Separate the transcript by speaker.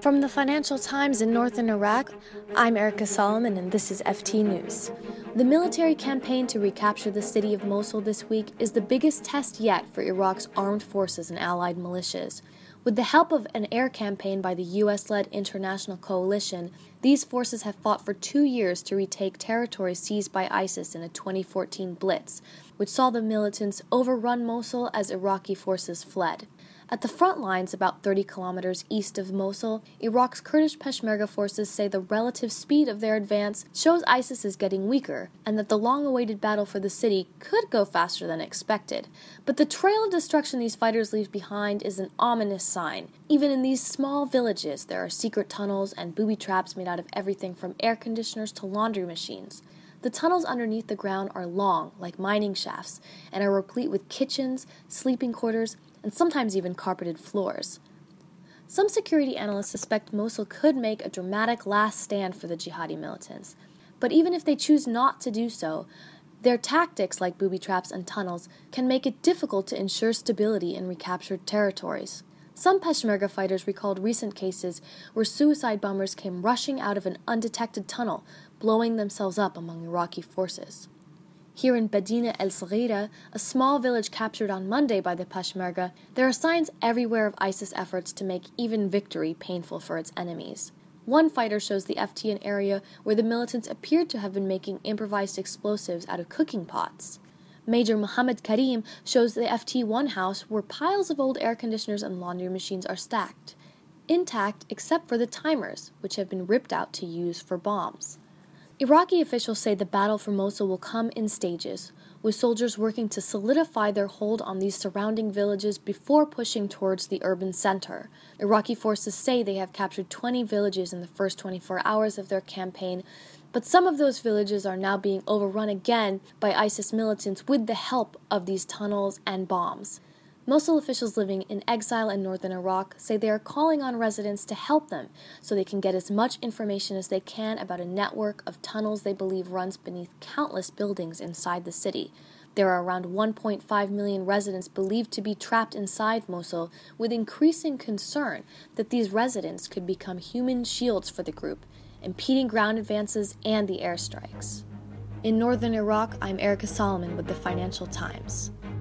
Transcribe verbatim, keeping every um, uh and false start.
Speaker 1: From the Financial Times in northern Iraq, I'm Erica Solomon and this is F T News. The military campaign to recapture the city of Mosul this week is the biggest test yet for Iraq's armed forces and allied militias. With the help of an air campaign by the U S-led international coalition, these forces have fought for two years to retake territory seized by ISIS in a twenty fourteen blitz, which saw the militants overrun Mosul as Iraqi forces fled. At the front lines, about thirty kilometers east of Mosul, Iraq's Kurdish Peshmerga forces say the relative speed of their advance shows ISIS is getting weaker, and that the long-awaited battle for the city could go faster than expected. But the trail of destruction these fighters leave behind is an ominous sign. Even in these small villages, there are secret tunnels and booby traps made out of everything from air conditioners to laundry machines. The tunnels underneath the ground are long, like mining shafts, and are replete with kitchens, sleeping quarters, and sometimes even carpeted floors. Some security analysts suspect Mosul could make a dramatic last stand for the jihadi militants. But even if they choose not to do so, their tactics like booby traps and tunnels can make it difficult to ensure stability in recaptured territories. Some Peshmerga fighters recalled recent cases where suicide bombers came rushing out of an undetected tunnel, blowing themselves up among Iraqi forces. Here in Badina El Saghira, a small village captured on Monday by the Peshmerga, there are signs everywhere of ISIS efforts to make even victory painful for its enemies. One fighter shows the F T an area where the militants appeared to have been making improvised explosives out of cooking pots. Major Mohammed Karim shows the F T one house where piles of old air conditioners and laundry machines are stacked, intact except for the timers, which have been ripped out to use for bombs. Iraqi officials say the battle for Mosul will come in stages, with soldiers working to solidify their hold on these surrounding villages before pushing towards the urban center. Iraqi forces say they have captured twenty villages in the first twenty-four hours of their campaign, but some of those villages are now being overrun again by ISIS militants with the help of these tunnels and bombs. Mosul officials living in exile in northern Iraq say they are calling on residents to help them so they can get as much information as they can about a network of tunnels they believe runs beneath countless buildings inside the city. There are around one point five million residents believed to be trapped inside Mosul, with increasing concern that these residents could become human shields for the group, impeding ground advances and the airstrikes. In northern Iraq, I'm Erica Solomon with the Financial Times.